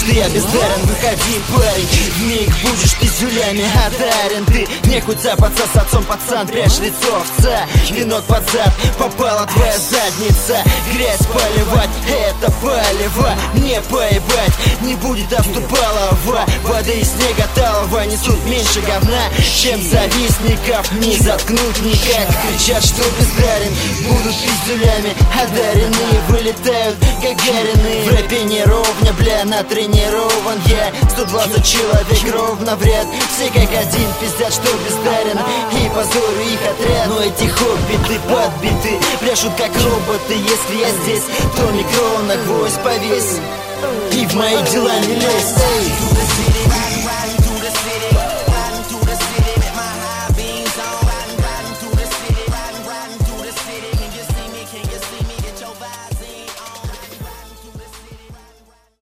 что я бездарен, выходи, парень, вмиг будешь пиздюлями одарен. Ты не хоть запаться с отцом, пацан, прячь лицо овца. Винок под зад, попала твоя задница. Грязь поливать, это палево. Мне поебать, не будет обступалова. Воды и снега талого несут меньше говна, чем завистников не заткнуть никак. Кричат, что бездарен, будут пиздюлями одаренные, вылетают гагарины. В рэпе не ровня, бля, натренирован я. 120 человек ровно в ряд, все как один пиздят, что бездарен, и позорю их отряд. Но эти хоббиты подбиты, пляшут как роботы. Если я здесь, то микро на гвоздь повесь и в мои дела не лезь.